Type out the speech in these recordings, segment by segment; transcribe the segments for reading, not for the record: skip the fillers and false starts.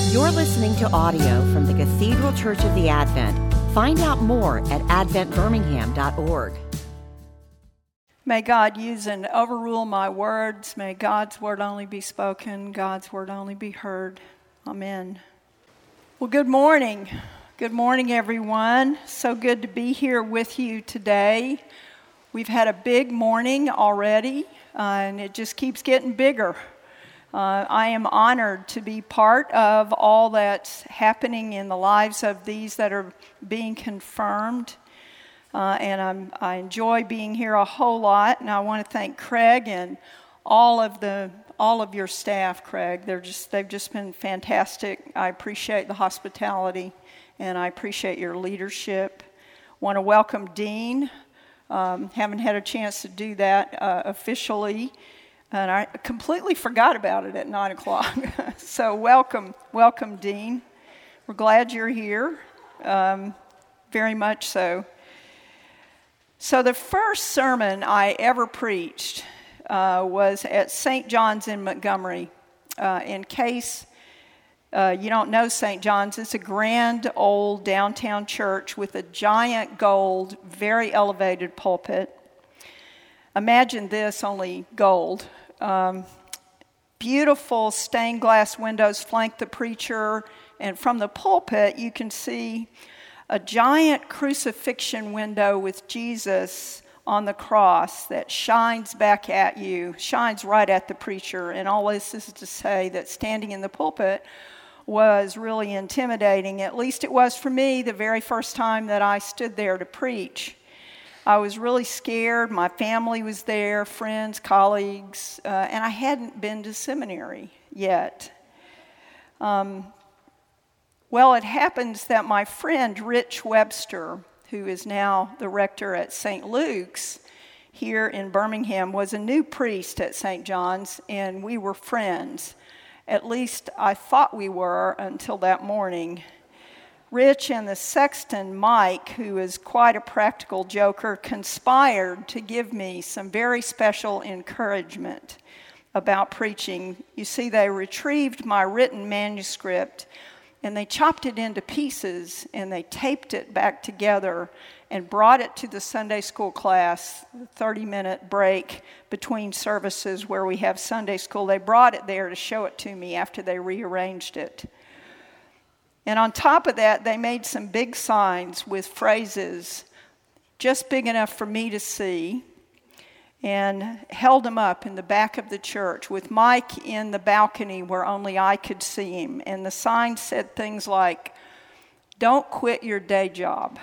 You're listening to audio from the Cathedral Church of the Advent. Find out more at adventbirmingham.org. May God use and overrule my words. May God's word only be spoken, God's word only be heard. Amen. Well, good morning. Good morning, everyone. So good to be here with you today. We've had a big morning already, and it just keeps getting bigger. I am honored to be part of all that's happening in the lives of these that are being confirmed. And I enjoy being here a whole lot, and I want to thank Craig and all of your staff, Craig. They've just been fantastic. I appreciate the hospitality, and I appreciate your leadership. Want to welcome Dean. Haven't had a chance to do that officially, and I completely forgot about it at 9 o'clock. So welcome, Dean. We're glad you're here, very much so. So the first sermon I ever preached was at St. John's in Montgomery. In case you don't know St. John's, it's a grand old downtown church with a giant gold, very elevated pulpit. Imagine this, only gold. Beautiful stained glass windows flank the preacher, and from the pulpit you can see a giant crucifixion window with Jesus on the cross that shines back at you, shines right at the preacher. And all this is to say that standing in the pulpit was really intimidating. At least it was for me the very first time that I stood there to preach. I was really scared. My family was there, friends, colleagues, and I hadn't been to seminary yet. Well, it happens that my friend Rich Webster, who is now the rector at St. Luke's here in Birmingham, was a new priest at St. John's, and we were friends. At least I thought we were until that morning. Rich and the sexton, Mike, who is quite a practical joker, conspired to give me some very special encouragement about preaching. You see, they retrieved my written manuscript, and they chopped it into pieces, and they taped it back together and brought it to the Sunday school class, the 30-minute break between services where we have Sunday school. They brought it there to show it to me after they rearranged it. And on top of that, they made some big signs with phrases just big enough for me to see, and held them up in the back of the church with Mike in the balcony where only I could see him. And the sign said things like, "Don't quit your day job."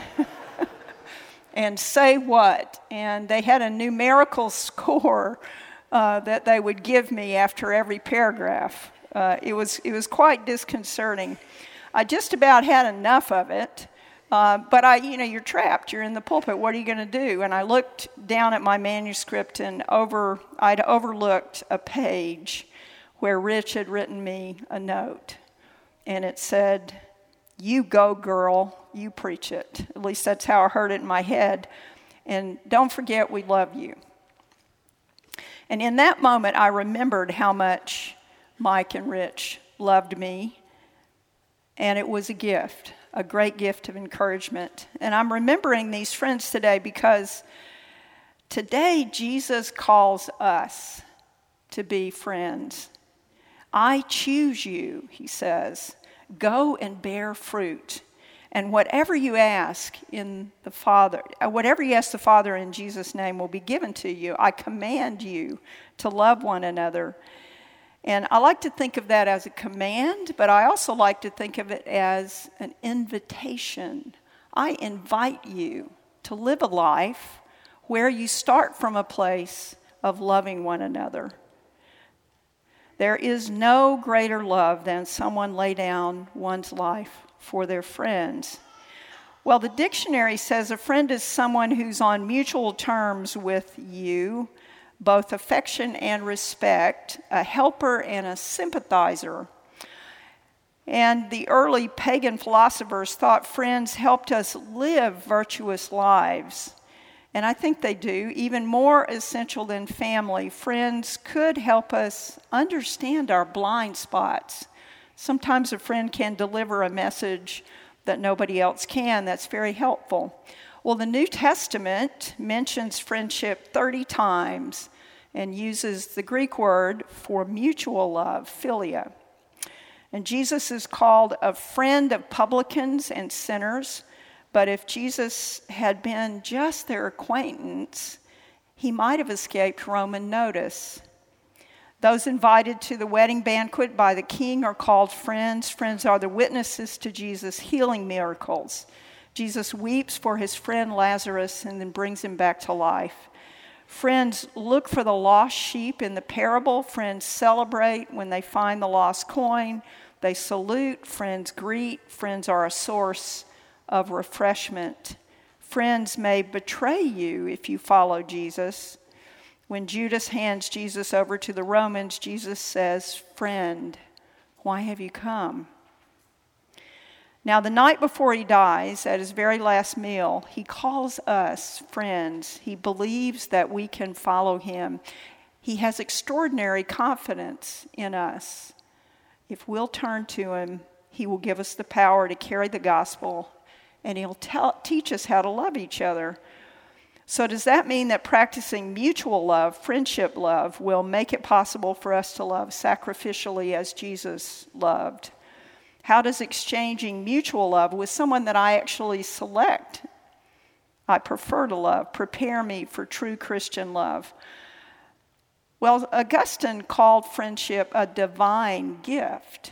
And "Say what?" And they had a numerical score that they would give me after every paragraph. It was quite disconcerting. I just about had enough of it. But you're trapped. You're in the pulpit. What are you going to do? And I looked down at my manuscript, and I'd overlooked a page where Rich had written me a note. And it said, "You go, girl. You preach it." At least that's how I heard it in my head. And don't forget, we love you. And in that moment, I remembered how much Mike and Rich loved me. And it was a gift. A great gift of encouragement. And I'm remembering these friends today because today Jesus calls us to be friends. "I choose you," he says. "Go and bear fruit. And whatever you ask the Father in Jesus' name will be given to you. I command you to love one another." And I like to think of that as a command, but I also like to think of it as an invitation. I invite you to live a life where you start from a place of loving one another. There is no greater love than someone lay down one's life for their friends. Well, the dictionary says a friend is someone who's on mutual terms with you, both affection and respect, a helper and a sympathizer. And the early pagan philosophers thought friends helped us live virtuous lives. And I think they do. Even more essential than family, friends could help us understand our blind spots Sometimes a friend can deliver a message that nobody else can. That's very helpful. Well, the New Testament mentions friendship 30 times and uses the Greek word for mutual love, philia. And Jesus is called a friend of publicans and sinners, but if Jesus had been just their acquaintance, he might have escaped Roman notice. Those invited to the wedding banquet by the king are called friends. Friends are the witnesses to Jesus' healing miracles. Jesus weeps for his friend Lazarus and then brings him back to life. Friends look for the lost sheep in the parable. Friends celebrate when they find the lost coin. They salute. Friends greet. Friends are a source of refreshment. Friends may betray you if you follow Jesus. When Judas hands Jesus over to the Romans, Jesus says, "Friend, why have you come?" Now, the night before he dies, at his very last meal, he calls us friends. He believes that we can follow him. He has extraordinary confidence in us. If we'll turn to him, he will give us the power to carry the gospel, and he'll teach us how to love each other. So does that mean that practicing mutual love, friendship love, will make it possible for us to love sacrificially as Jesus loved? How does exchanging mutual love with someone that I actually select, I prefer to love, prepare me for true Christian love? Well, Augustine called friendship a divine gift.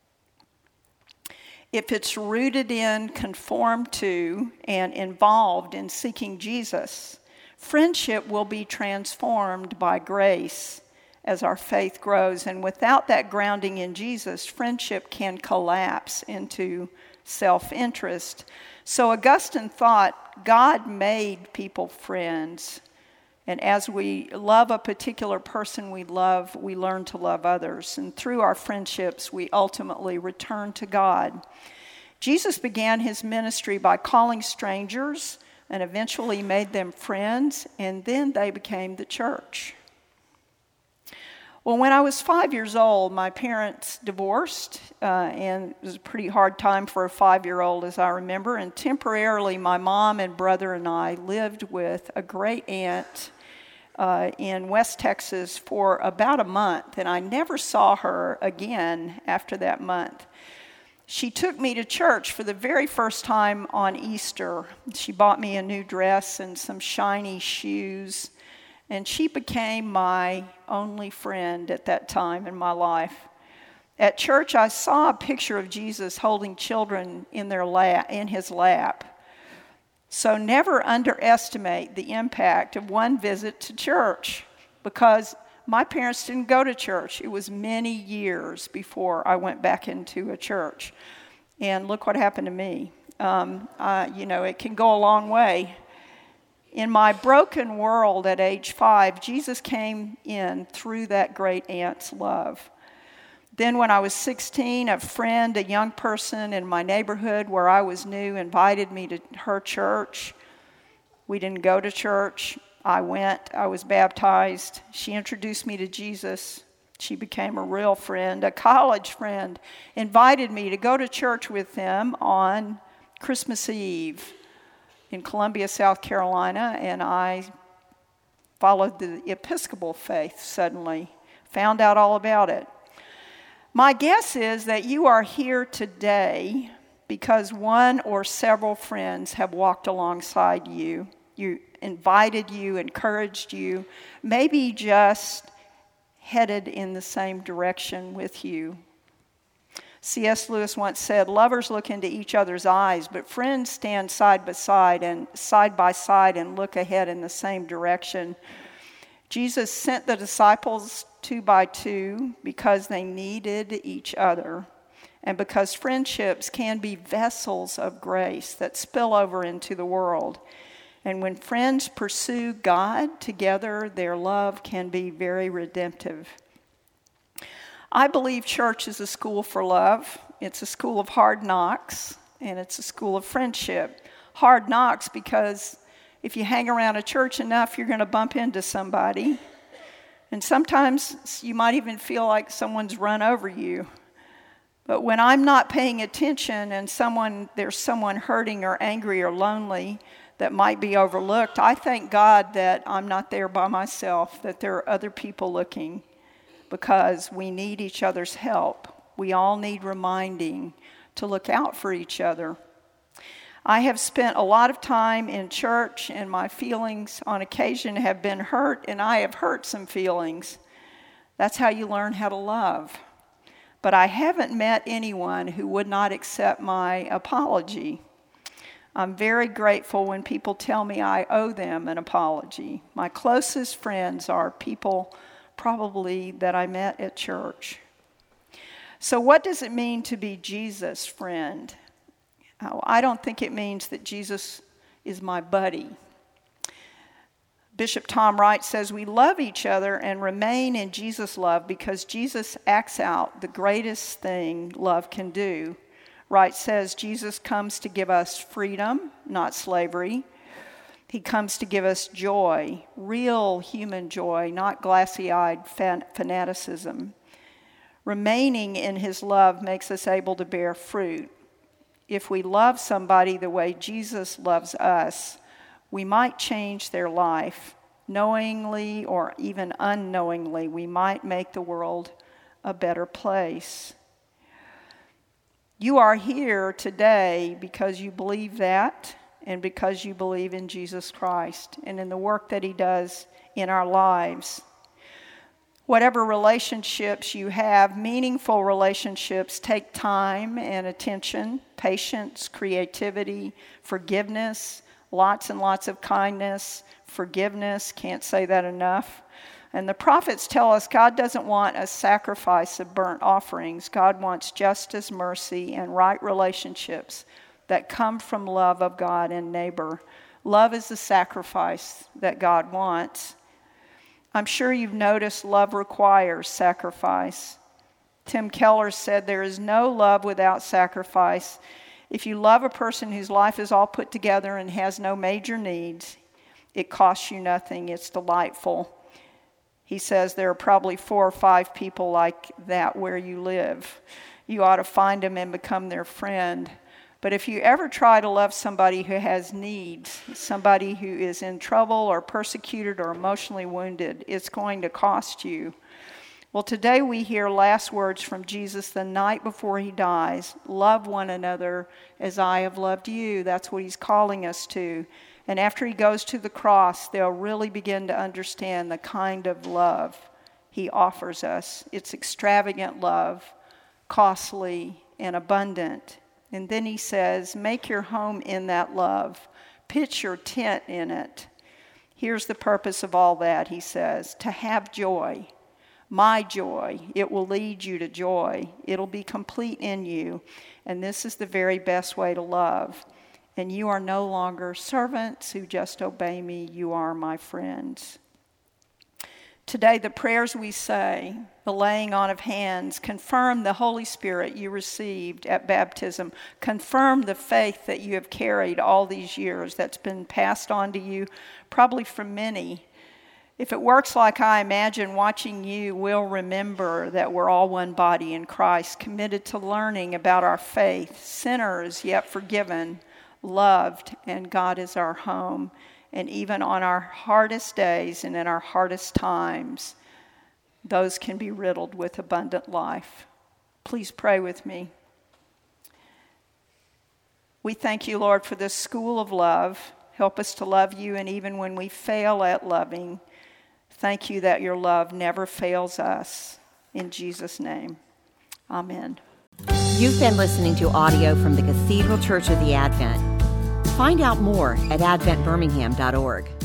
If it's rooted in, conformed to, and involved in seeking Jesus, friendship will be transformed by grace as our faith grows. And without that grounding in Jesus, friendship can collapse into self-interest. So Augustine thought God made people friends. And as we love a particular person we learn to love others. And through our friendships, we ultimately return to God. Jesus began his ministry by calling strangers and eventually made them friends, and then they became the church. Well, when I was 5 years old, my parents divorced, and it was a pretty hard time for a 5-year-old, as I remember. And temporarily, my mom and brother and I lived with a great aunt in West Texas for about a month, and I never saw her again after that month. She took me to church for the very first time on Easter. She bought me a new dress and some shiny shoes, and she became my only friend at that time in my life. At church, I saw a picture of Jesus holding children in his lap. So never underestimate the impact of one visit to church, because my parents didn't go to church. It was many years before I went back into a church. And look what happened to me. It can go a long way. In my broken world at age 5, Jesus came in through that great aunt's love. Then when I was 16, a friend, a young person in my neighborhood where I was new, invited me to her church. We didn't go to church. I went. I was baptized. She introduced me to Jesus. She became a real friend. A college friend invited me to go to church with them on Christmas Eve in Columbia, South Carolina, and I followed the Episcopal faith suddenly, found out all about it. My guess is that you are here today because one or several friends have walked alongside you. You invited you, encouraged you, maybe just headed in the same direction with you. C.S. Lewis once said, "Lovers look into each other's eyes, but friends stand side by side and look ahead in the same direction." Jesus sent the disciples 2 by 2 because they needed each other, and because friendships can be vessels of grace that spill over into the world. And when friends pursue God together, their love can be very redemptive. I believe church is a school for love. It's a school of hard knocks, and it's a school of friendship. Hard knocks because if you hang around a church enough, you're going to bump into somebody. And sometimes you might even feel like someone's run over you. But when I'm not paying attention and there's someone hurting or angry or lonely that might be overlooked, I thank God that I'm not there by myself, that there are other people looking, because we need each other's help. We all need reminding to look out for each other. I have spent a lot of time in church, and my feelings on occasion have been hurt, and I have hurt some feelings. That's how you learn how to love. But I haven't met anyone who would not accept my apology. I'm very grateful when people tell me I owe them an apology. My closest friends are people probably that I met at church. So what does it mean to be Jesus' friend? I don't think it means that Jesus is my buddy. Bishop Tom Wright says we love each other and remain in Jesus' love because Jesus acts out the greatest thing love can do. Wright says Jesus comes to give us freedom, not slavery. He comes to give us joy, real human joy, not glassy-eyed fanaticism. Remaining in his love makes us able to bear fruit. If we love somebody the way Jesus loves us, we might change their life. Knowingly or even unknowingly, we might make the world a better place. You are here today because you believe that and because you believe in Jesus Christ and in the work that he does in our lives. Whatever relationships you have, meaningful relationships take time and attention, patience, creativity, forgiveness, lots and lots of kindness, forgiveness, can't say that enough. And the prophets tell us God doesn't want a sacrifice of burnt offerings. God wants justice, mercy, and right relationships that come from love of God and neighbor. Love is the sacrifice that God wants. I'm sure you've noticed love requires sacrifice. Tim Keller said there is no love without sacrifice. If you love a person whose life is all put together and has no major needs, it costs you nothing. It's delightful. He says there are probably 4 or 5 people like that where you live. You ought to find them and become their friend. But if you ever try to love somebody who has needs, somebody who is in trouble or persecuted or emotionally wounded, it's going to cost you. Well, today we hear last words from Jesus the night before he dies. Love one another as I have loved you. That's what he's calling us to. And after he goes to the cross, they'll really begin to understand the kind of love he offers us. It's extravagant love, costly and abundant. And then he says, make your home in that love. Pitch your tent in it. Here's the purpose of all that, he says, to have joy. My joy. It will lead you to joy. It'll be complete in you. And this is the very best way to love. And you are no longer servants who just obey me. You are my friends. Today, the prayers we say, the laying on of hands, confirm the Holy Spirit you received at baptism. Confirm the faith that you have carried all these years that's been passed on to you, probably from many. If it works like I imagine, watching you will remember that we're all one body in Christ, committed to learning about our faith, sinners yet forgiven, loved, and God is our home. And even on our hardest days and in our hardest times, those can be riddled with abundant life. Please pray with me. We thank you, Lord, for this school of love. Help us to love you, and even when we fail at loving, thank you that your love never fails us. In Jesus' name, amen. You've been listening to audio from the Cathedral Church of the Advent. Find out more at adventbirmingham.org.